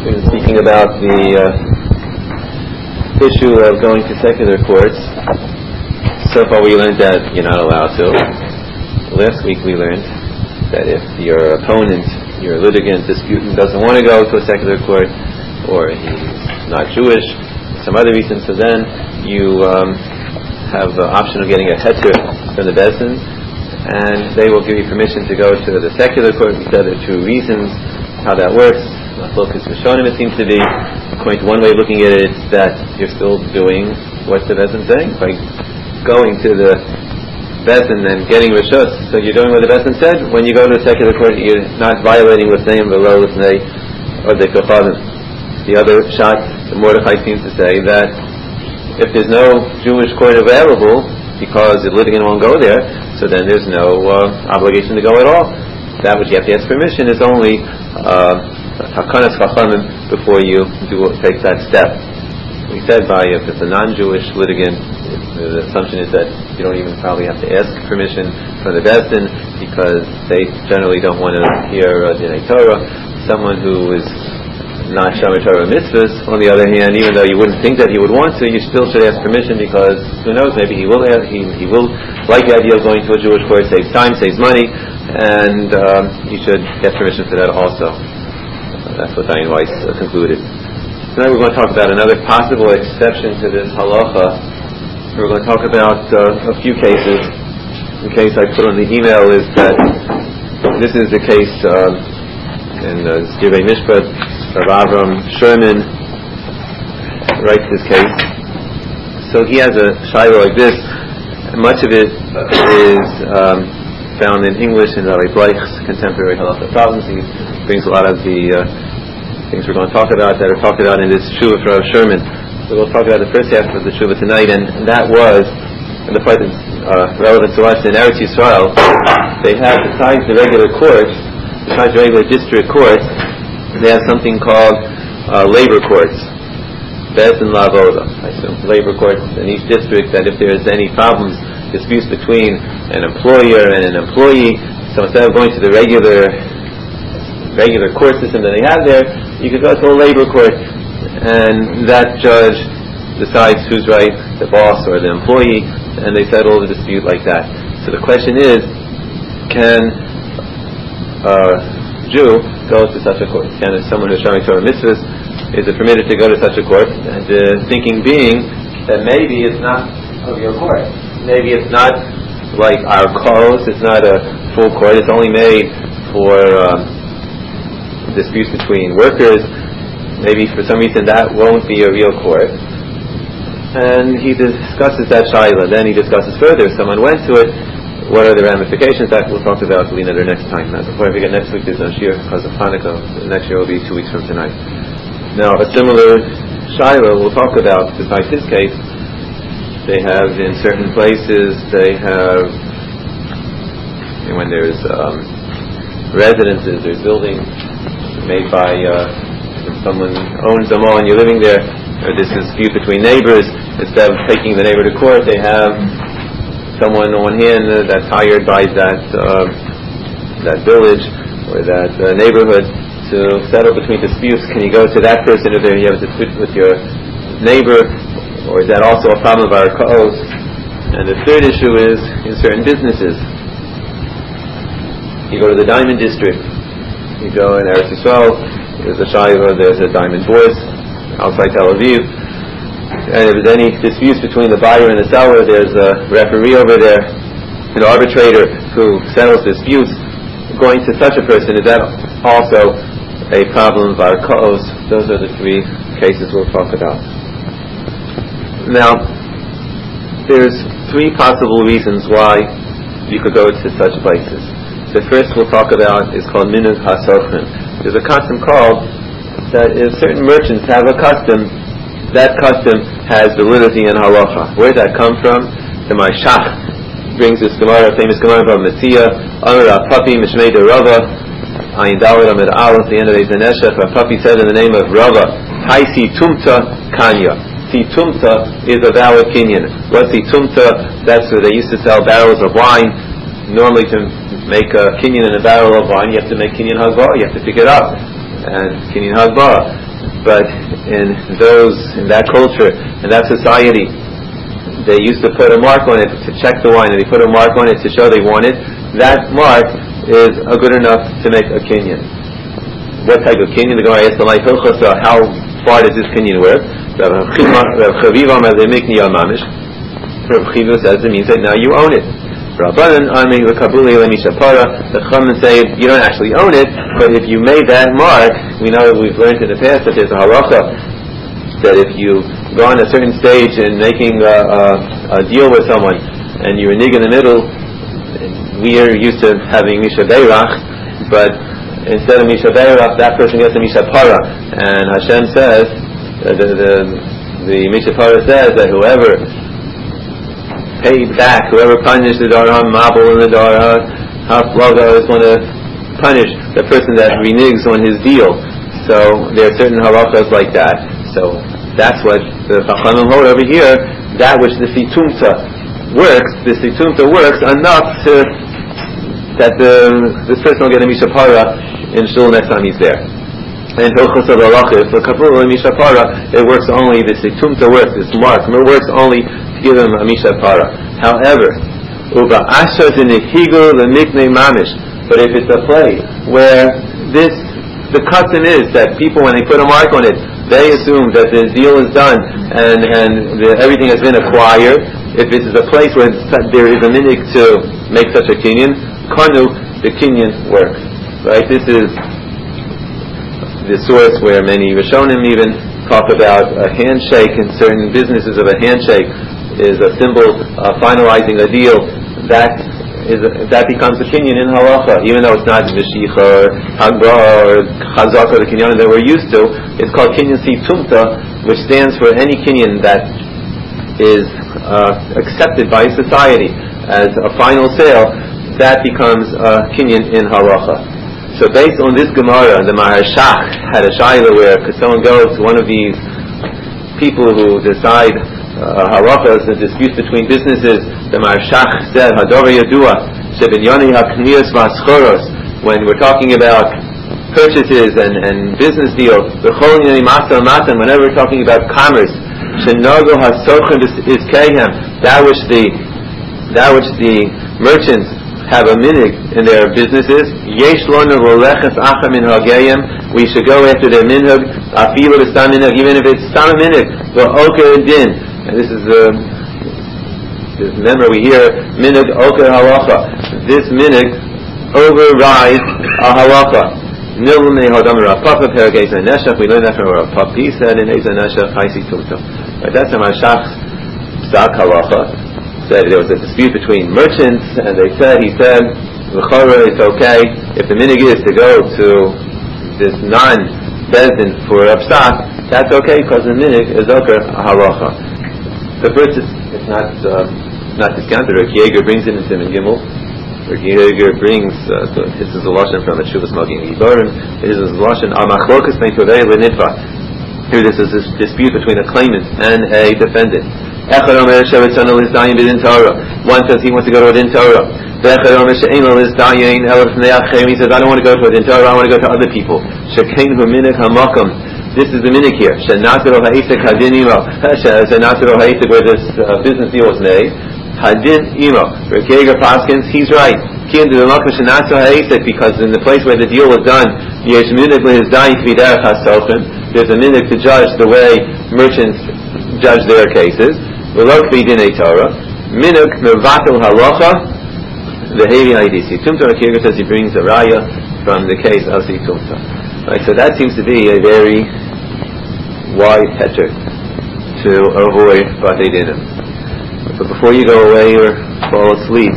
We've been speaking about the issue of going to secular courts. So far we learned that you're not allowed to. Last week we learned that if your opponent, your litigant, disputant doesn't want to go to a secular court, or he's not Jewish, for some other reason, so then you have the option of getting a heter from the Beis Din, and they will give you permission to go to the secular court. We said there are two reasons how that works. Focus Rishonim, it seems to be, according to one way of looking at it, it's that you're still doing what the Beis Din is saying by going to the Beis Din and getting Rishus. So you're doing what the Beis Din said. When you go to the secular court, you're not violating L'fnei v'lo L'fnei or the Kochavim. The other shot, the Mordechai seems to say that if there's no Jewish court available because the litigant won't go there, so then there's no obligation to go at all. That which you have to ask permission is only Hakanas Chachamim before you take that step. We said if it's a non-Jewish litigant, the assumption is that you don't even probably have to ask permission from the Beis Din because they generally don't want to hear Dinei Torah. Someone who is not Shomer Torah mitzvahs, on the other hand, even though you wouldn't think that he would want to, you still should ask permission because who knows, maybe he will like the idea of going to a Jewish court, saves time, saves money, and you should get permission for that also. That's what Dayan Weiss concluded. Tonight we're going to talk about another possible exception to this halacha. We're going to talk about a few cases. The case I put on the email is that this is the case in Zgirei Mishpat. Rav Avram Sherman writes this case. So he has a shiloh like this. Much of it is found in English in Rabbi Bleich's contemporary halacha problems. He brings a lot of the things we're going to talk about that are talked about in this Shuvah for Rav Sherman. So we'll talk about the first half of the Shuvah tonight, and that was, and the part that's relevant to us in Eretz Yisrael, they have, besides the regular courts, besides the regular district courts, they have something called labor courts, Beis Din La'avoda, I assume, labor courts in each district, that if there's any problems, disputes between an employer and an employee, so instead of going to the regular court system that they have there, you could go to a labor court, and that judge decides who's right, the boss or the employee, and they settle the dispute like that. So the question is, can Jew go to such a court? Can someone who's showing Torah mitzvahs, is it permitted to go to such a court? And the thinking being that maybe it's not a real court. Maybe it's not like our codes. It's not a full court. It's only made for disputes between workers. Maybe for some reason that won't be a real court. And he discusses that shaila. Then he discusses further. If someone went to it, what are the ramifications? That we'll talk about next time. Before we get next week, there's no shiur because of Hanukkah. Next year will be 2 weeks from tonight. Now, a similar shaila we'll talk about besides this case. They have in certain places. They have when there's residences, there's buildings made by someone owns them all, and you're living there. Or this is dispute between neighbors. Instead of taking the neighbor to court, they have someone on one hand that's hired by that village or that neighborhood to settle between disputes. Can you go to that person if you have a dispute with your neighbor, or is that also a problem of our codes? And the third issue is in certain businesses. You go to the diamond district. You go in Eretz Yisrael. There's a shayva. There's a diamond bourse outside Tel Aviv. And if there's any disputes between the buyer and the seller, there's a referee over there, an arbitrator who settles disputes. Going to such a person, is that also a problem of our codes? Those are the three cases we'll talk about. Now, there's three possible reasons why you could go to such places. The first we'll talk about is called minhag hasochrim. There's a custom called that if certain merchants have a custom, that custom has validity in halacha. Where did that come from? The Marshach brings this Gemara, famous Gemara from Metzia, Amar Papi Mishmei de Rava, Ayin Daled Amid Aleph, the end of the Neshech. Papi said in the name of Rava, Hai Si Tumta Kanya. Si Tumta is a valid kinyan. What's Si Tumta? That's where they used to sell barrels of wine. Normally to make a kinyan in a barrel of wine, you have to make kinyan hazbah, you have to pick it up. And kinyan hazbah. but in that culture, in that society, they used to put a mark on it to check the wine, and they put a mark on it to show they won it. That mark is good enough to make a kinyan. What type of kinyan? The Gemara asked the Lai Hilchos, how far does this kinyan work? Rav Chaviva says it means that now you own it. The Chachamim say you don't actually own it, but if you made that mark, we know that we've learned in the past that there's a halacha that if you go on a certain stage in making a deal with someone and you're nig in the middle, we are used to having Misha Beirach, but instead of Misha Beirach, that person gets a Misha Para, and Hashem says, the Misha Para says that whoever paid back, whoever punished the Dara Mabul and the Dara Haflaga is going to punish the person that reneges on his deal. So there are certain halachas like that. So that's what the Chachamim hold over here. That which the Situmta works enough that this person will get a Misha Para in Shul next time he's there. And Hilchos of Halacha, for Kabul and Misha Para, it works only, the Situmta works, this mark, it works only to give him a Misha Para. However, Uba Asha Zinihigu Lemikne Mamish, but if it's a place where the custom is that people, when they put a mark on it, they assume that the deal is done and everything has been acquired. If this is a place where there is a minhag to make such a kinyan, Kanu, the kinyan works. Right? This is the source where many Rishonim even talk about a handshake in certain businesses. Of a handshake is a symbol of finalizing a deal. That becomes a kinyan in halacha, even though it's not Mishicha or Hagra or Chazaka or the kinyan that we're used to. It's called kinyan situmta, which stands for any kinyan that is accepted by society as a final sale. That becomes a kinyan in halacha. So based on this Gemara, the Maharshach had a shayla where could someone go to one of these people who decide halachas, the disputes between businesses. The Maharshach said, Hador Yadua, Shebinyani HaKniyos V'Aschoros, when we're talking about purchases and business deals, B'chol Yani Masa Matan, whenever we're talking about commerce, Shenago HaSochen Izkeihem, that which the merchants have a minhag in their businesses, Yesh Lona Roleches Acha Min Hagayim, we should go after their minhag, Afilu B'Stam Minhag, even if it's Stam Minhag, V'Oker Din. And this is remember we hear minhag Oker Halacha. This minhag overrides a halacha. Nilme Hodam Rapapa Perek Eza Neshach. We learn that from Rapapa. He said in Eza Neshach Haisi Tumto. But that's a Mashach Psak Halacha. Said there was a dispute between merchants, and he said, L'chora, it's okay if the minhag is to go to this non-bezin for a psak, that's okay because the minhag is oker halacha. The first is not discounted. Rav Yeager brings it in Simon Gimel. Rav Yeager brings this is a lashon from a Shuvas Magin Yibarim. This is a lashon al machlokas bein tovei lenitva. Here this is a dispute between a claimant and a defendant. One says he wants to go to a din Torah. He says, I don't want to go to a din Torah, I want to go to other people. This is the minhag here. Where this business deal was made. Hadin imo. Rav Yeager Paskins, he's right. Because in the place where the deal was done, there's a minhag to judge the way merchants judge their cases. Minhag mevatel halacha v'hevi haidisi. Tumta Rav Yeager says he brings a raya from the case of Tumta. Right, so that seems to be a very wide heter to avoid batei dinim. But before you go away or fall asleep,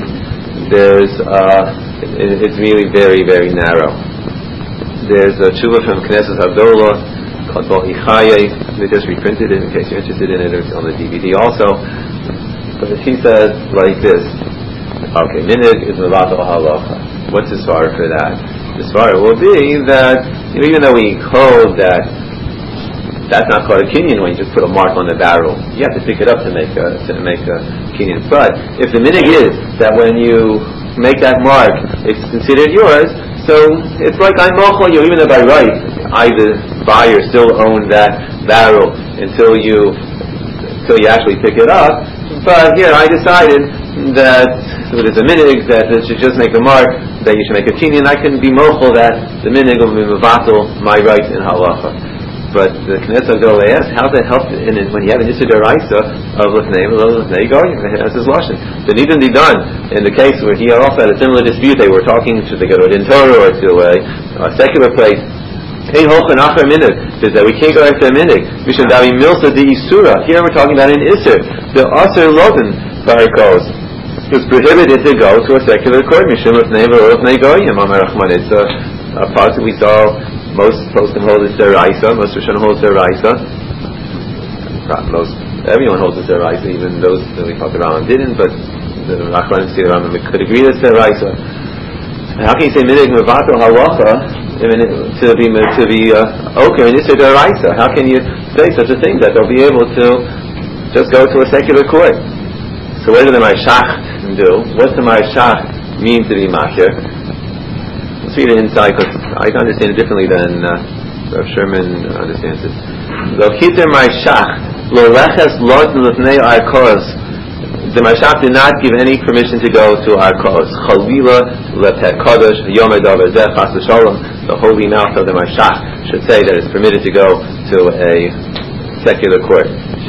it's really very, very narrow. There's a tshuva from Knesset Havdolah called Bal Ichaye. They just reprinted it in case you're interested in it. It's on the DVD also. But he says like this: okay, minhag is mevatel halacha. What's the svara for that? The svara will be that even though we hold that that's not called a kinyan when you just put a mark on the barrel, you have to pick it up to make a kinyan. But if the minhag is that when you make that mark, it's considered yours, so it's like I'm mochel you, even though by right I, the buyer, still own that barrel until you actually pick it up. But here I decided that there's a minig that it should just make a mark, that you should make a kinyan. I can be mochel that the minig will be mevatel my right in halacha. But the Knesset Gadol asks, how does that help when you have an Issa D'Oraisa of L'fnei Goyim? That's his lashon. The needn't be done in the case where he also had a similar dispute. They were talking to the Gadol in Torah or to a secular place. Hey, holchen acher minig. Says that we can't go after a minig. We should davi milsa de isura. Here we're talking about an Isser. The aser loden barikos. It's prohibited to go to a secular court. Mishum L'fnei Goyim. Amar Rachman. It's a part that we saw. Most poskim hold it's deraisa. Most Rishonim holds deraisa. Everyone holds it's deraisa, even those that we thought the Rambam didn't. But the Rachmanim see the Rambam could agree that it's deraisa. How can you say minig mevatel halacha to be oker and isser deraisa? How can you say such a thing that they'll be able to just go to a secular court? So what do the Ma'ashach do? What's the Ma'ashach mean to be makir? Let's read it inside because I understand it differently than Rav Sherman understands it. The Ma'ashach did not give any permission to go to Arkos. The holy mouth of the Ma'ashach should say that it's permitted to go to a secular court.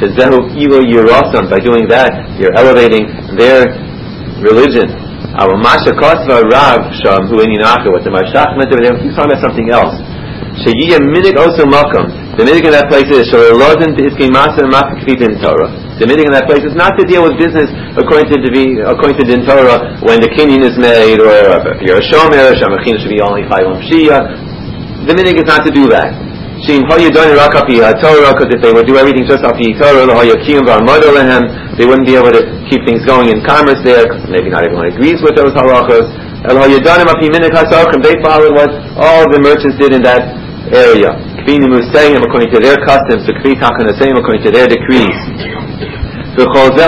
By doing that, you're elevating their religion. Our Masha Kosva Rav Sham who in Yinaka, what the Ma'ashach meant over there, he's talking about something else. Sheyiyah minig osu makam. The minig in that place is shalolodin to iskei masa makakvit in Torah. The minig in that place is not to deal with business according to Din Torah when the kinyan is made, or if you're a shomer, shamachin should be only chayv shia. The minig is not to do that. Shim hoyadon rakapi Torah, because if they would do everything just api Torah, hoyakiyum v'amod lehem, they wouldn't be able to keep things going in commerce there, because maybe not everyone agrees with those halachos. They followed what all the merchants did in that area. According to their customs, according to their decrees. If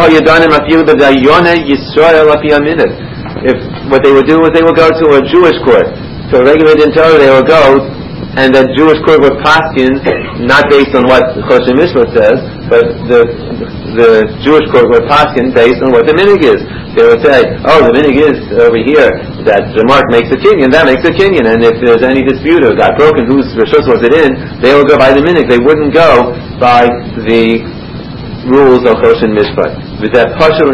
what they would do is they would go to a Jewish court, to a regular Din Torah they would go, and that Jewish court would paskin not based on what Choshen Mishpat says, but the Jewish court would paskin based on what the minig is. They would say, oh, the minig is over here that the mark makes a kinyan, that makes a kinyan, and if there's any dispute or got broken, whose rishus was it in, they will go by the minig. They wouldn't go by the rules of Choshen Mishpat. It's pasha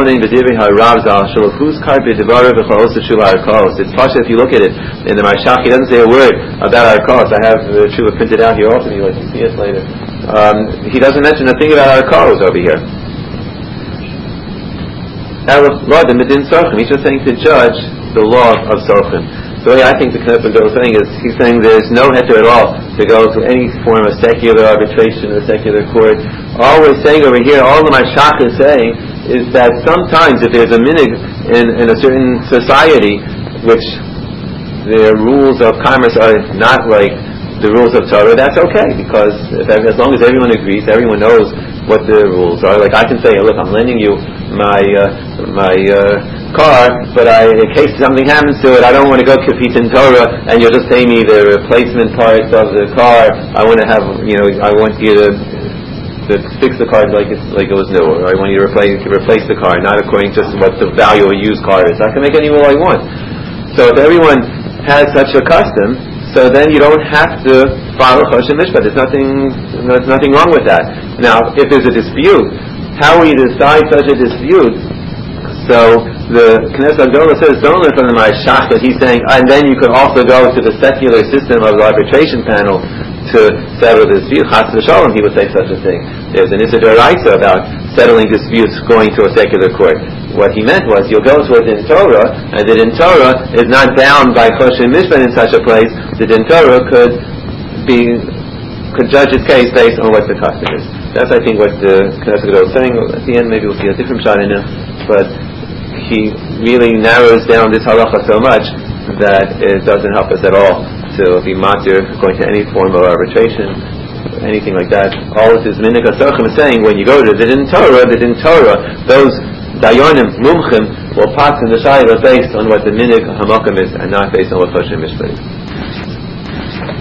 if you look at it in the Ma'ashach. He doesn't say a word about Arkos. I have the tshuva printed out here also. You can see it later. He doesn't mention a thing about Arkos over here. He's just saying to judge the law of Sorchim. The way I think the Knesset Gadol is saying is, he's saying there's no heter at all to go to any form of secular arbitration or secular court. All we're saying over here, all the Ma'ashach is saying, is that sometimes if there's a minig in a certain society, which the rules of commerce are not like the rules of Torah, that's okay, because as long as everyone agrees, everyone knows what the rules are. Like I can say, look, I'm lending you my car, but in case something happens to it, I don't want to go compete in Torah, and you'll just pay me the replacement parts of the car. I want to have, I want you to fix the car like it was new, or I want you to replace the car, not according to what the value of a used car is. I can make any rule I want. So if everyone has such a custom, so then you don't have to follow Choshen Mishpat. There's nothing wrong with that. Now, if there's a dispute, how will you decide such a dispute? So the Knesset Gadol says, don't learn from the Ma'ashach that he's saying, and then you could also go to the secular system of the arbitration panel to settle the dispute. Chas v'shalom, he would say such a thing. There's an Issa D'Oraisa about settling disputes going to a secular court. What he meant was, you'll go to a Din Torah, and the Din Torah is not bound by Choshen Mishpat in such a place. The Din Torah could judge its case based on what the custom is. That's, I think, what the Knesset Gadol is saying. At the end, maybe we'll see a different shot in him, but he really narrows down this halacha so much that it doesn't help us at all to be matir going to any form of arbitration, anything like that. All of his minig HaSorchim is saying, when you go to the Din Torah, those dayonim, mumchim, will pass in the shayla based on what the minig hamakom is, and not based on what Choshen Mishpat is.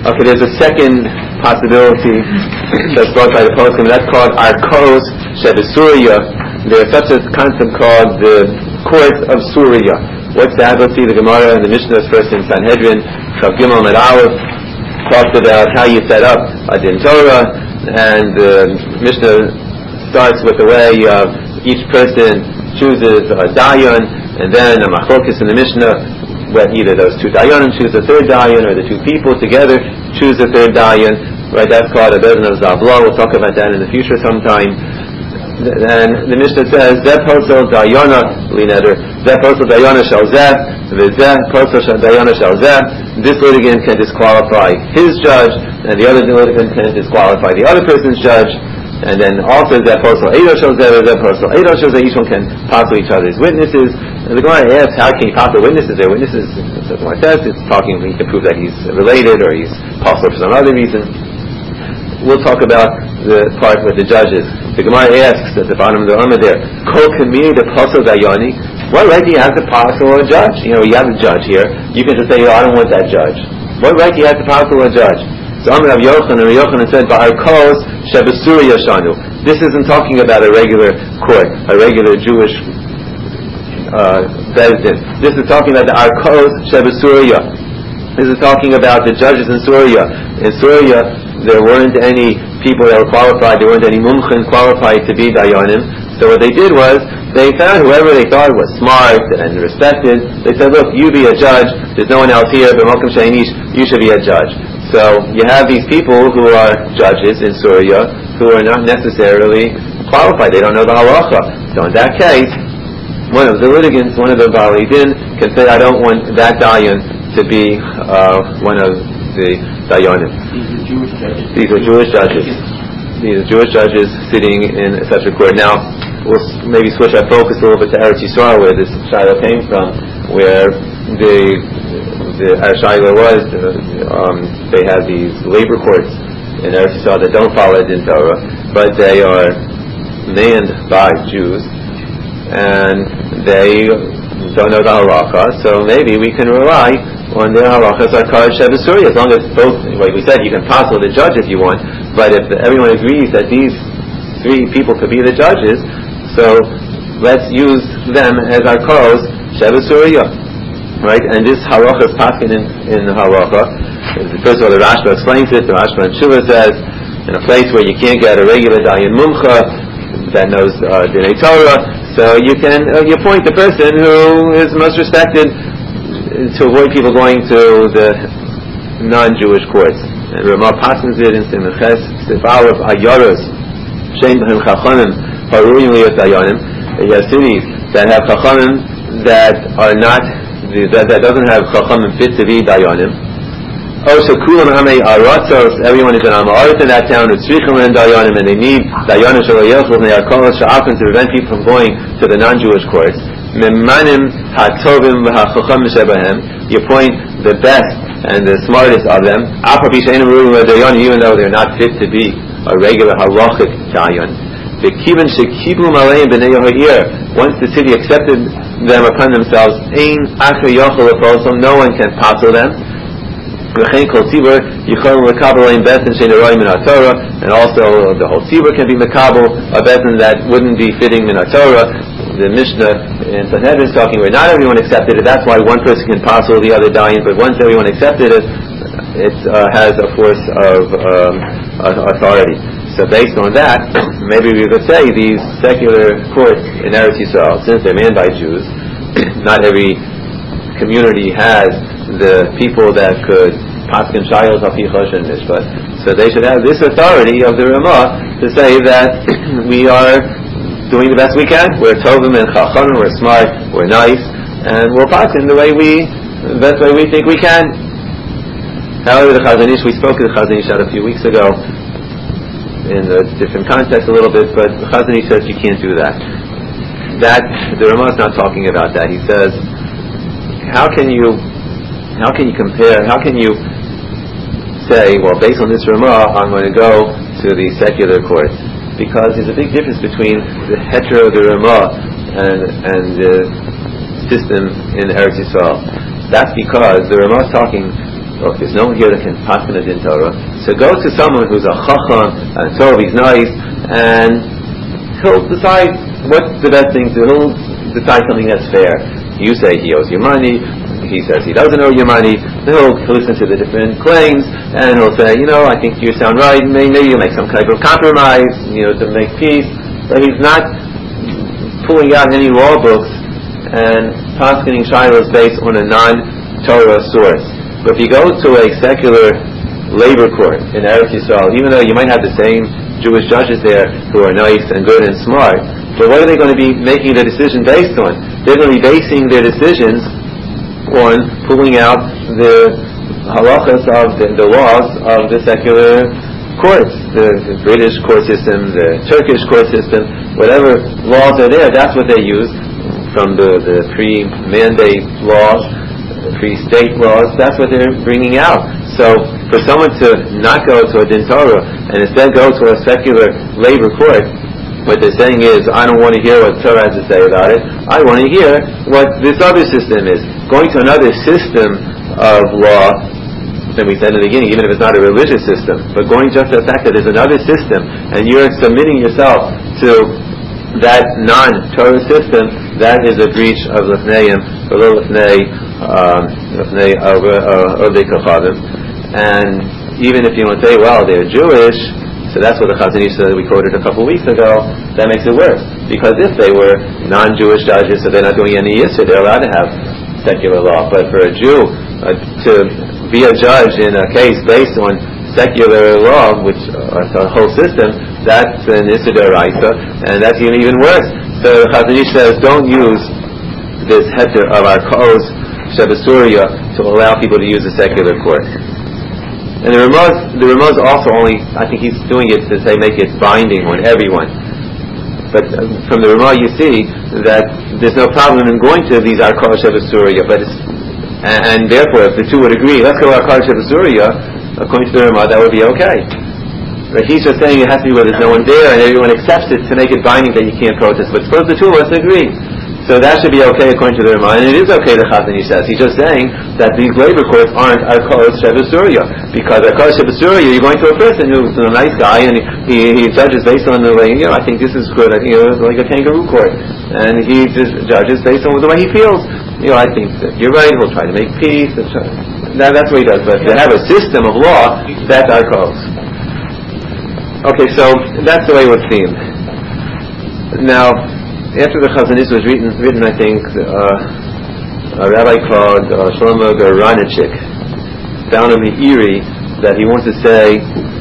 Okay, there's a second possibility that's brought by the poskim. That's called Arkos Shebesuriya. There's such a concept called the court of Surya. What's that? Let's see the Gemara and the Mishnah first in Sanhedrin. Chav Gimel Med Aleph talks about how you set up a Din Torah, and the Mishnah starts with the way each person chooses a dayan, and then a machlokes in the Mishnah, where either those two dayanim choose the third dayan, or the two people together choose the third dayan. Right? That's called a bezin of zavla. We'll talk about that in the future sometime. And the Mishnah says, Zeh posel dayana lineder, Zeh posel dayana shal zeh, Zeh posel dayana shal zeh. This litigant can disqualify his judge, and the other litigant can disqualify the other person's judge. And then also Zeh posel eido shal zeh, Zeh posel eido shal zeh. Each one can possibly each other's witnesses. And the Gemara asks, how can you possibly witnesses? Their witnesses, as one says, it's talking, he can prove that he's related or he's possible for some other reason. We'll talk about the part with the judges. The Gemara asks at the bottom of the Amud there, Kol Kami the Pasal Dayani. What right do you have to passel a judge? You have a judge here. You can just say, I don't want that judge. What right do you have to passel a judge? So Amud Rav Yochanan, and Yochanan said, Ba'arkos Shebesuri Yashanu. This isn't talking about a regular court, a regular Jewish Bezdin. This is talking about the Arkos Shebesuriya. This is talking about the judges in Surya. In Surya, there weren't any people that were qualified, there weren't any mumchin qualified to be dayanim. So what they did was, they found whoever they thought was smart and respected. They said, look, you be a judge, there's no one else here, but Malkum Shaynish, you should be a judge. So you have these people who are judges in Surya, who are not necessarily qualified, they don't know the halacha. So in that case, one of the litigants, one of the Baalei Din, can say, I don't want that dayan to be one of the dayanim. These are Jewish judges. These are Jewish judges sitting in such a court. Now, we'll maybe switch our focus a little bit to Eretz Yisrael, where this Shiloh came from, where the Shiloh was, they have these labor courts in Eretz Yisrael that don't follow Din Torah, but they are manned by Jews, and they don't know the halacha, so maybe we can rely on their halachas are kar shebesuri, as long as both, like we said, you can passel the judge if you want, but if everyone agrees that these three people could be the judges, so let's use them as our kars shebesuri, right? And this halacha is paskin in the halacha. First of all, the Rashba explains it. The Rashba in Shuvah says, in a place where you can't get a regular dayan mumcha that knows Dinei Torah, so you can you appoint the person who is most respected to avoid people going to the non-Jewish courts. And Ramah passes it in Simches Sifal of Ayaros Shein B'hem Chachanim Haruim Liyot Dayanim. You have cities that have Chachanim that are not that doesn't have Chachamim fit to be dayanim. Kulam Hamei Aratzos, everyone is an Amarit in that town, Utzrichim and dayanim, and they need dayanim Shaloyachos, and they are called Sha'afim to prevent people from going to the non-Jewish courts. Memanim HaTovim v'HaChacham Shebahem, you appoint the best and the smartest of them, even though they're not fit to be a regular halachic dayan. The Kivin Shekibum Aleim B'nei Yehoir, once the city accepted them upon themselves, Ein Acher Yochel Leposel, no one can passel them. And also the whole tzibur can be mekabel a betin that wouldn't be fitting min Torah. The Mishnah in Sanhedrin is talking where not everyone accepted it. That's why one person can passel the other dayan, but once everyone accepted it, it has a force of authority. So based on that, maybe we could say these secular courts in Eretz Yisrael, since they're manned by Jews, not every community has the people that could paskin shayos hafi choshen mishpat. So they should have this authority of the Ramah to say that we are doing the best we can. We're tovim and chachamim, we're smart, we're nice, and we'll paskin the best way we think we can. However, the Chazon Ish, we spoke to the Chazon Ish a few weeks ago in a different context a little bit, but the Chazon Ish says you can't do that. The Ramah is not talking about that. He says, how can you compare, how can you say, well, based on this Ramah, I'm going to go to the secular courts? Because there's a big difference between the hetero of the Ramah and the system in Eretz Yisrael. That's because the Ramah is talking or if there's no one here that can paskin a din Torah, so go to someone who's a chacham and tov, he's nice, and he'll decide what's the best thing to. He'll decide something that's fair. You say he owes you money, he says he doesn't owe you money. He'll listen to the different claims, and he'll say, I think you sound right. Maybe you'll make some type of compromise, to make peace. But he's not pulling out any law books and paskening shilos based on a non-Torah source. But if you go to a secular labor court in Eretz Yisrael, even though you might have the same Jewish judges there who are nice and good and smart, but what are they going to be making the decision based on? They're going to be basing their decisions on pulling out the halachas of the laws of the secular courts, the British court system, the Turkish court system, whatever laws are there, that's what they use from the pre-mandate laws, the pre-state laws, that's what they're bringing out. So for someone to not go to a din Torah and instead go to a secular labor court, what they're saying is, I don't want to hear what Torah has to say about it. I want to hear what this other system is. Going to another system of law, and we said in the beginning, even if it's not a religious system, but going just to the fact that there's another system, and you're submitting yourself to that non-Torah system, that is a breach of Lefneim, below Lefnei Ovdei Kachavim. And even if you want to say, well, they're Jewish, so that's what the Chazon Ish that we quoted a couple of weeks ago, that makes it worse. Because if they were non-Jewish judges, so they're not doing any Yisur, they're allowed to have secular law. But for a Jew to be a judge in a case based on secular law, which is a whole system, that's an Yisur d'oraisa, and that's even worse. So the Chazon Ish says, don't use this heter of our Kos Shebasuria to allow people to use a secular court. And the Ramaz also only, I think he's doing it to say make it binding on everyone. But from the Ramah you see that there's no problem in going to these Arkar Shevasuria, and therefore if the two would agree, let's go Arkar Shevasuria, according to the Ramah, that would be okay. But he's just saying it has to be where there's no one there and everyone accepts it to make it binding that you can't protest. But suppose the two of us agree. So that should be okay according to the Ramah, and it is okay, the Chazon Ish says. He's just saying that these labor courts aren't Arkar Shevasuria, because Arkar Shevasuria, you're going to a person who's a nice guy, and he judges based on the way, I think this is good, I think it's like a kangaroo court, and he just judges based on the way he feels. I think that you're right, he'll try to make peace, that's what he does, but to have a system of law, that's Arkar. Okay, so that's the way it would seem. Now, after the Chazon Ish was written, I think, a rabbi called Shlomo Goranichik found in the Erie that he wants to say,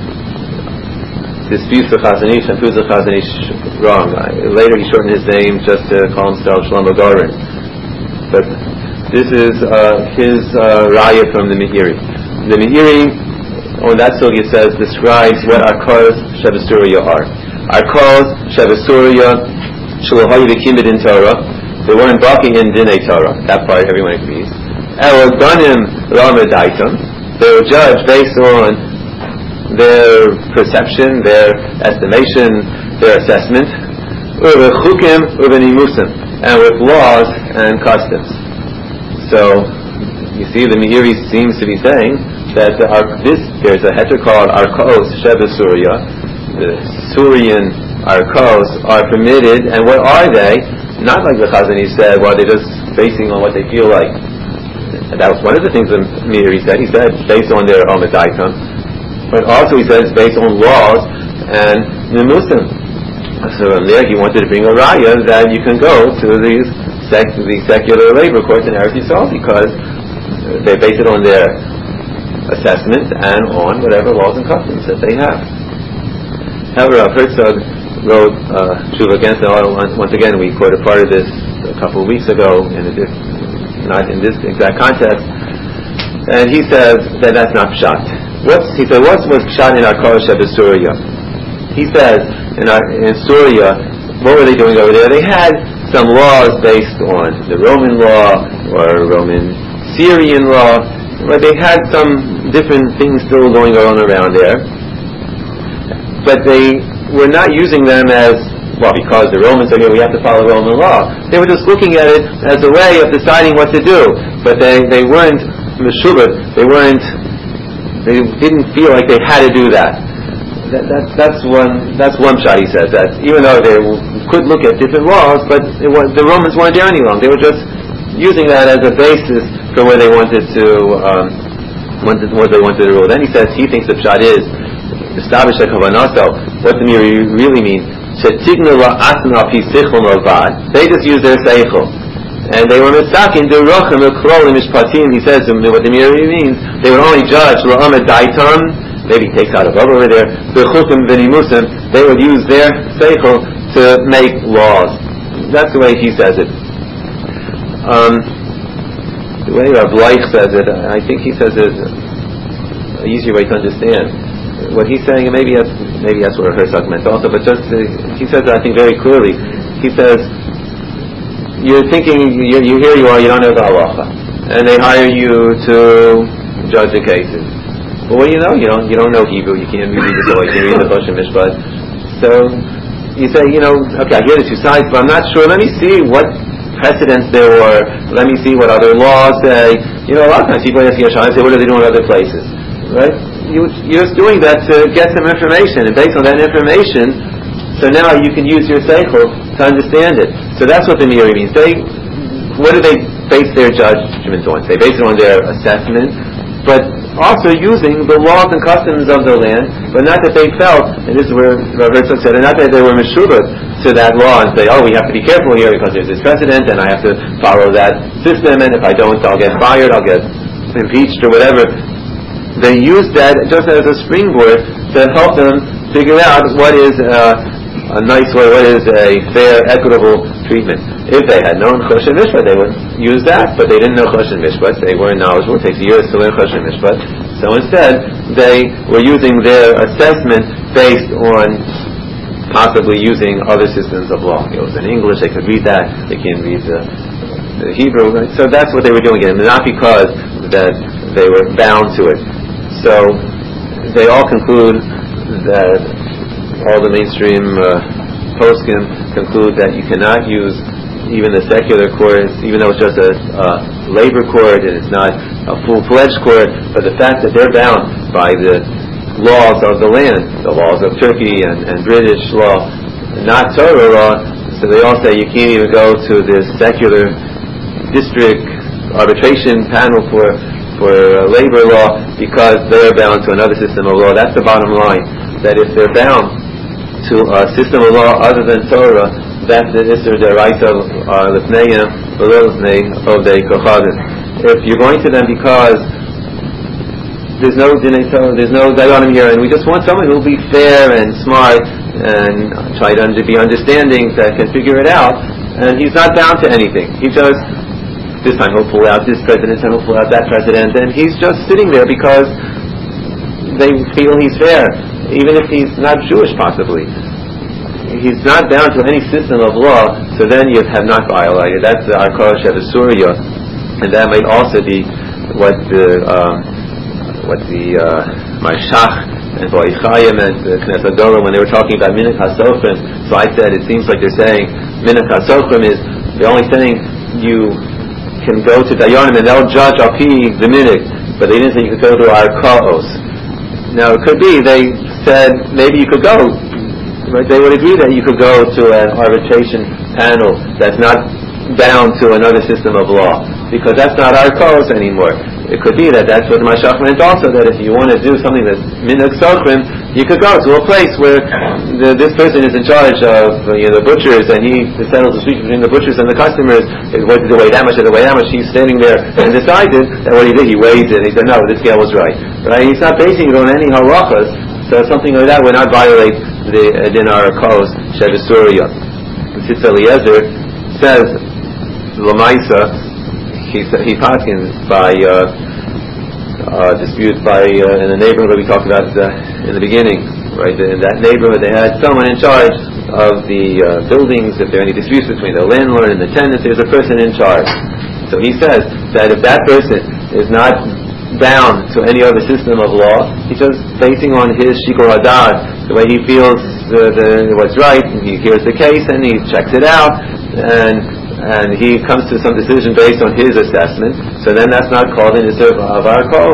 disputes the Chazon Ish and proves the Chazon Ish wrong. Later he shortened his name just to call himself Shlomo Gorin. But this is his raya from the Meiri. The Meiri, on that sugya, describes what Arkar Shevasuria are. Arkar Shevasuria in Torah, they weren't barking in Dinei Torah. That part everyone agrees. They were judged based on their perception, their estimation, their assessment, and with laws and customs. So you see, the Meiri seems to be saying that there's a heter called Arkos Shevasuria, the Surian Arkos are permitted, and what are they? Not like the Chazon Ish said, well, they're just basing on what they feel like. That was one of the things that Meiri said. He said based on their Omadaitam, but also he says based on laws and Nimusim. So from there he wanted to bring a raya that you can go to these secular labor courts in Eretz Yisrael because they base it on their assessment and on whatever laws and customs that they have. However, Herzog wrote Tshuva against it. Once again, we quoted part of this a couple of weeks ago, not in this exact context. And he says that that's not pshat. What was pshat in Arkar Shevasuria? He says in Syria, what were they doing over there? They had some laws based on the Roman law or Roman Syrian law, but they had some different things still going on around there. But they were not using them as, because the Romans are here, we have to follow Roman law. They were just looking at it as a way of deciding what to do. But they weren't meshubah, they weren't They didn't feel like they had to do that. That's one shot, he says, that even though they could look at different laws, but the Romans weren't there any longer. They were just using that as a basis for where they wanted to what they wanted to rule. Then he says he thinks the pshat is establish a kavanaso. What the Meiri really means? They just use their seichel, and they were mistaken. He says what the Meiri means. They would only judge la'amad daitam. Maybe he takes out a bubble over there. They would use their seichel to make laws. That's the way he says it. The way Rav Leich says it, I think he says it an easier way to understand. What he's saying, and maybe that's what Herzog meant also, but just he says it, I think, very clearly. He says, you're thinking, here you are, you don't know the halacha, and they hire you to judge the cases. But what do you know? You don't know Hebrew. You can't read the Torah. You can't read the Choshen Mishpat. So you say, okay, I hear the two sides, but I'm not sure. Let me see what precedents there were. Let me see what other laws say. A lot of times people ask Yeshua and say, what are they doing in other places? Right? You're just doing that to get some information, and based on that information, so now you can use your seichel to understand it. So that's what the Meiri means. What do they base their judgment on? They base it on their assessment, but also using the laws and customs of the land, but not that they felt, and this is where Rav Herzog said, and not that they were meshuvah to that law and say, we have to be careful here because there's this precedent and I have to follow that system, and if I don't, I'll get fired, I'll get impeached or whatever. They used that just as a springboard to help them figure out what is a nice way, what is a fair, equitable treatment. If they had known Choshen Mishpat, they would use that, but they didn't know Choshen Mishpat. They weren't knowledgeable. It takes years to learn Choshen Mishpat. So instead, they were using their assessment based on possibly using other systems of law. It was in English, they could read that, they can't read the Hebrew. Right? So that's what they were doing, and not because that they were bound to it. So they all conclude that all the mainstream poskim conclude that you cannot use even the secular court, even though it's just a labor court and it's not a full-fledged court, but the fact that they're bound by the laws of the land, the laws of Turkey and British law, not Torah law, so they all say you can't even go to this secular district arbitration panel for labor law because they're bound to another system of law. That's the bottom line, that if they're bound to a system of law other than Torah, that's the Isser Deraisa Lefneim V'Lefnei Ovdei Kochadim. If you're going to them because there's no Dayanim here, and we just want someone who will be fair and smart and try to be understanding that can figure it out, and he's not bound to anything. He just, this time he'll pull out this president and he'll pull out that president, and he's just sitting there because they feel he's fair, even if he's not Jewish possibly. He's not bound to any system of law, so then you have not violated. That's the Arkar Shevasuriya, and that might also be what the Marshach and Boichaya meant, the Knesset Dola, when they were talking about Minhag HaSofrim. So I said, it seems like they're saying Minhag HaSofrim is, they're only saying you can go to Dayanim and they'll judge Api the Minhag, but they didn't say you could go to Arkaos. Now it could be, they said maybe you could go, right? They would agree that you could go to an arbitration panel that's not bound to another system of law, because that's not our cause anymore. It could be that that's what the Mashach meant also, that if you want to do something that's Minhag Sochrim, you could go to a place where this person is in charge of the butchers, and he settles the dispute between the butchers and the customers. What did they weigh that much? Did they weigh that much? He's standing there and decided that what he did, he weighed it. He said, no, this scale was right. Right? He's not basing it on any halachas, so something like that would not violate the dinar kos shevasuriya. Tzitz Eliezer says, Lamaisa, he paskins by dispute by in the neighborhood that we talked about in the beginning, right? In that neighborhood, they had someone in charge of the buildings. If there are any disputes between the landlord and the tenant, there's a person in charge. So he says that if that person is not bound to any other system of law, he's just basing on his shikol hadar, the way he feels what's right. He hears the case and he checks it out, and he comes to some decision based on his assessment. So then that's not called an Isser of our calls,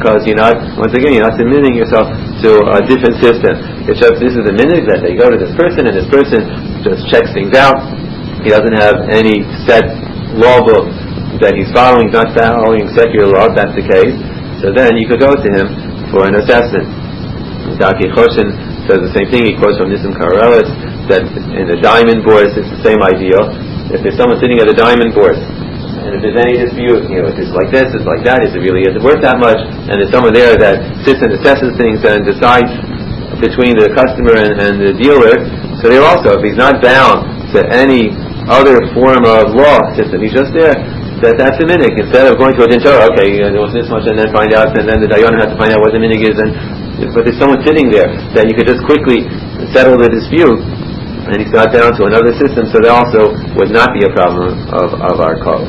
because you're not submitting yourself to a different system. It's just this is the minhag that they go to this person, and this person just checks things out. He doesn't have any set law book that he's following. He's not following secular law. If that's the case, so then you could go to him for an assessment. Daki Choshen says the same thing. He quotes from Nissim Karelis that in the diamond bourse it's the same ideal. If there's someone sitting at a diamond bourse, and if there's any dispute, if it's like this, it's like that, is it worth that much? And there's someone there that sits and assesses things and decides between the customer and the dealer. So they're also, if he's not bound to any other form of law system, he's just there. That's a minhag. Instead of going to a din Torah, there was this much, and then find out, and then the dayan has to find out what the minhag is. But there's someone sitting there that you could just quickly settle the dispute, and he's not down to another system. So that also would not be a problem of our cause.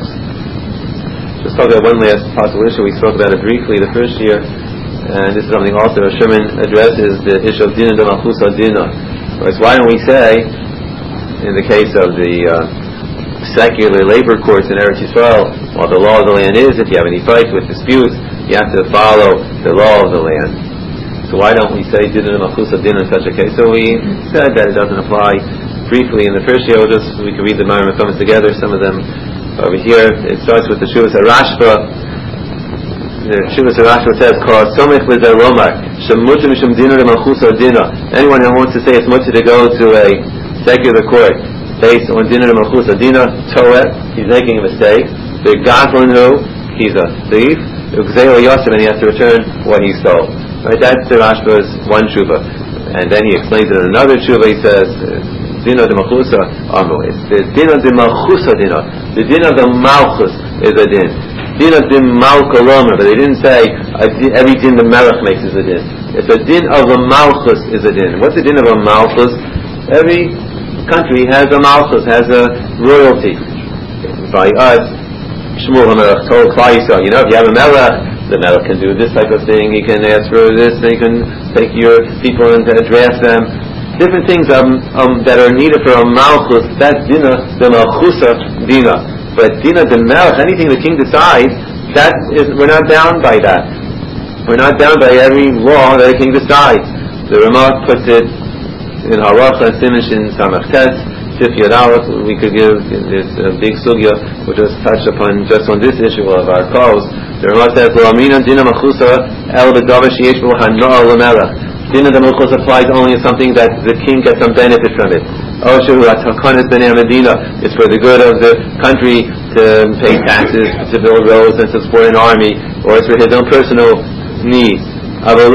Just talk about one last possible issue. We spoke about it briefly the first year, and this is something also Sherman addresses, the issue of din de malchus adina. Why don't we say, in the case of the secular labor courts in Eretz Yisrael, while the law of the land is, if you have any fights with disputes, you have to follow the law of the land. So why don't we say din de malchus adina in such a case? So we said that it doesn't apply. Briefly in the first year, we could read the Ma'amar Mekomos together. Some of them over here. It starts with the Shuvas HaRashba. The Shuvas HaRashba says, "Somech l'zer lomar shemutar mishum dina de malchus adina." Anyone who wants to say it's mutar to go to a secular court based on dina de malchus adina, toeh, he's making a mistake. The gazlan who, he's a thief. Ugzeo yosef, and he has to return what he stole. Right? That's the Rashba's one Shuvah. And then he explains it in another Shuvah. He says, Dina de Malchusa Amru. It's the Dina de Malchusa Dina. The Dina de Malchus is a din. Dina de Malkoloma, but they didn't say every din the Melech makes is a din. It's a din of the Malchus is a din. What's the din of a Malchus? Every country has a Malchus, has a royalty. By us, Shmuel HaMelech told Klal Yisrael, if you have a Melech, the Melech can do this type of thing, he can ask for this, he can take your people and address them. Different things that are needed for a Malchus, that's Dina, the Malchusa Dina. But Dina the Melech, anything the king decides, we're not bound by that. We're not bound by every law that the king decides. The Ramah puts it in Haracha, Simish in Samach Tes, Sif Yad Aleph. We could give this big sugya, we'll just touch upon just on this issue of our cause. The Ramah says, Lo Amina Dina Malchusa El B'Davar Sheyesh Bo Hanoah L'Melech. Dina de Malchus applies only to something that the king gets some benefit from it. It's for the good of the country to pay taxes, to build roads, and to support an army, or it's for his own personal needs. The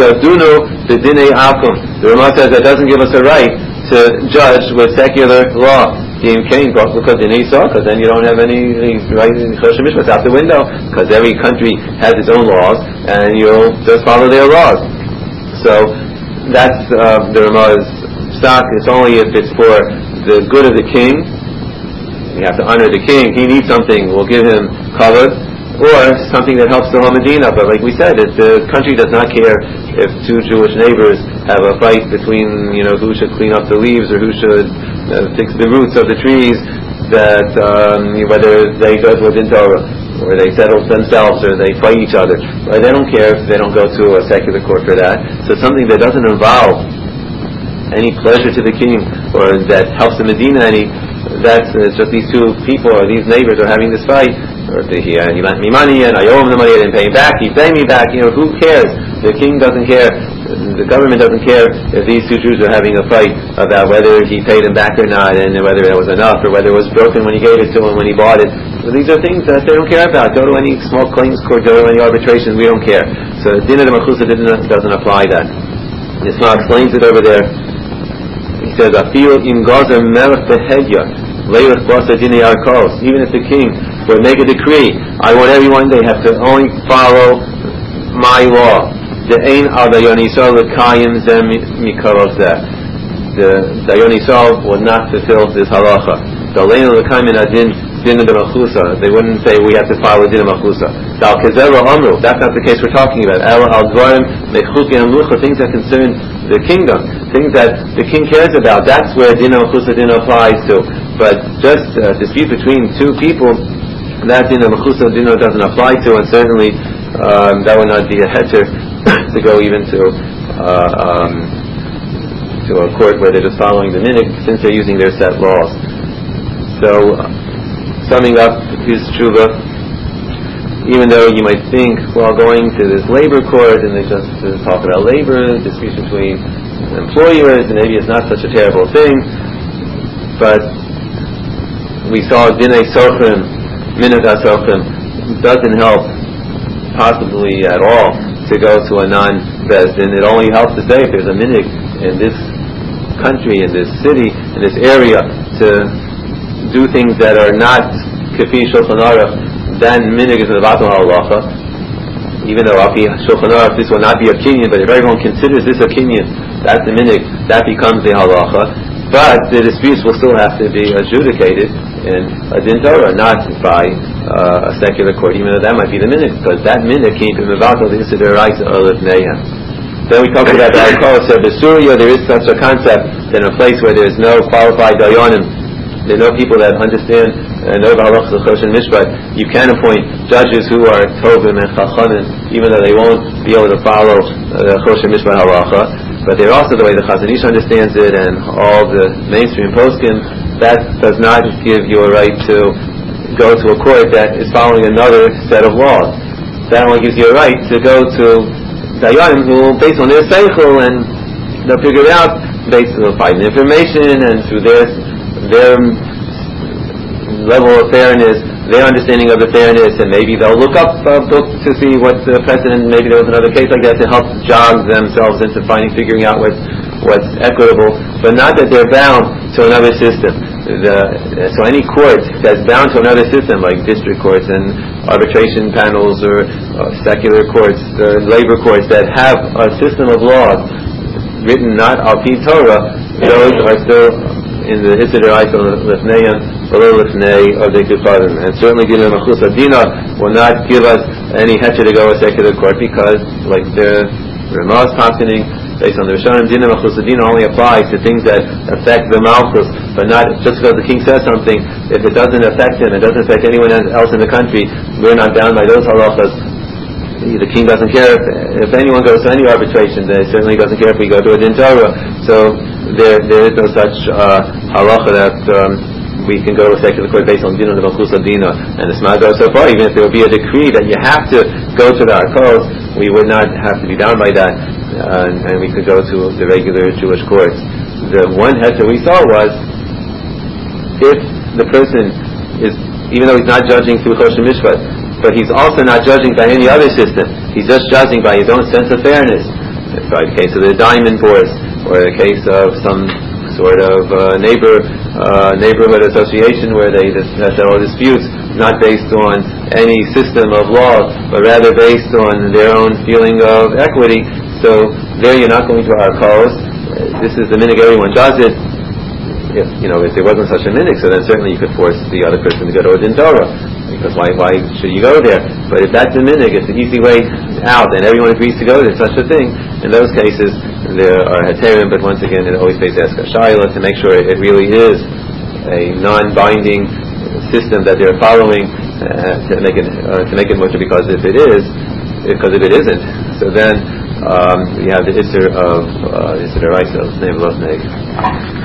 Ramah says that doesn't give us a right to judge with secular law. Because then you don't have any right in Choshen Mishpat out the window, because every country has its own laws, and you'll just follow their laws. So that's the Ramah's stock. It's only if it's for the good of the king. We have to honor the king. He needs something, we'll give him kavod, or something that helps the whole Medina. But like we said, the country does not care if two Jewish neighbors have a fight between who should clean up the leaves or who should fix the roots of the trees. That whether they go to a din Torah, or they settle themselves, or they fight each other. Right? They don't care if they don't go to a secular court for that. So something that doesn't involve any pleasure to the king, or that helps the Medina any, that's just these two people, or these neighbors are having this fight, or he lent me money, and I owe him the money, I didn't pay him back, he paid me back, who cares? The king doesn't care. The government doesn't care if these two Jews are having a fight about whether he paid him back or not, and whether it was enough, or whether it was broken when he gave it to him, when he bought it. So these are things that they don't care about. Go to any small claims court, go to any arbitration, we don't care. So Dina de Malchusa doesn't apply that. This law explains it over there. He says, "Afil im gazer melech behedya leilach basa dinei arkos." Even if the king would make a decree, I want everyone, they have to only follow my law. The Ein al Dayan Yisrael l'kayim zeh mikarov zeh. The Dayan Yisrael would not fulfill this halacha. The Lein l'kayim in adin Dina de Malchusa. They wouldn't say we have to follow Dina Malchusa. Dal kezera amru. That's not the case we're talking about. El al dvarim mechukim amlucha. Things that concern the kingdom, things that the king cares about. That's where Dina Malchusa Dina applies to. But just dispute between two people, that Dina Malchusa Dina doesn't apply to, and certainly that would not be a heter to go even to a court where they're just following the minhag, since they're using their set laws. So, summing up his tshuva, even though you might think, well, going to this labor court and they just talk about labor, disputes between employers, and maybe it's not such a terrible thing, but we saw Dinei Sochrim, Minhag HaSochrim, doesn't help possibly at all to go to a non-Bezdin. It only helps to say if there's a minhag in this country, in this city, in this area, to do things that are not Kefi Shulchan Aruch, then minhag is in the bottom of halacha. Even though Api Shulchan Aruch, this will not be a kinyan, but if everyone considers this a kinyan, that's the minhag, that becomes the halacha. But the disputes will still have to be adjudicated in a din Torah, not by a secular court, even though that might be the minhag, because that minhag came from Mevatel the Yisur Deraisa Olef Neya. Then we talked about the Alcohol, so in Syria there is such a concept that in a place where there is no qualified Dayanim, there are no people that understand and know the halachas of Choshen Mishpat, you can appoint judges who are Tovim and Chachamim, even though they won't be able to follow the Choshen Mishpat halacha. But they're also the way the Chazon Ish understands it, and all the mainstream poskim, that does not give you a right to go to a court that is following another set of laws. That only gives you a right to go to Dayanim who, based on their seichel, and they'll figure it out based on finding information and through their level of fairness, their understanding of the fairness, and maybe they'll look up a book to see what's the precedent. Maybe there was another case like that to help jog themselves into figuring out what's equitable, but not that they're bound to another system. So any court that's bound to another system, like district courts and arbitration panels or secular courts, labor courts that have a system of laws written not al pi Torah, those are still in the Yisur Deraisa Lefneiim, below Lefnei of the Kufarim. And certainly Dinei Malchus Adina will not give us any heter to go to a secular court, because, like the Ramah is positing, based on the Rishonim, Dinei Malchus Adina only applies to things that affect the Malchus, but not just because the king says something. If it doesn't affect him, it doesn't affect anyone else in the country, we're not bound by those halachas. The king doesn't care if anyone goes to any arbitration. He certainly doesn't care if we go to a din Torah. So there is no such halacha that we can go to a secular court based on Dinei Malchus Adina. And the Sma goes so far, even if there would be a decree that you have to go to the Arkos, we would not have to be bound by that, and we could go to the regular Jewish courts. The one heter we saw was, if the person is, even though he's not judging through Choshen Mishpat, but he's also not judging by any other system, he's just judging by his own sense of fairness. By the case of the diamond bourse, or the case of some sort of neighborhood association where they settle disputes, not based on any system of law, but rather based on their own feeling of equity. So there you're not going to Arkos. This is the minhag, everyone does it. If there wasn't such a minhag, so then certainly you could force the other person to go to a din Torah, because why should you go there? But if that's a minhag, it's an easy way out, and everyone agrees to go there, such a thing. In those cases, there are heterim, but once again, it always pays Eska Shaila to make sure it really is a non-binding system that they're following, to make it much, because if it isn't, so then we have the Yisur of Yisur Deraisa of Lefnei.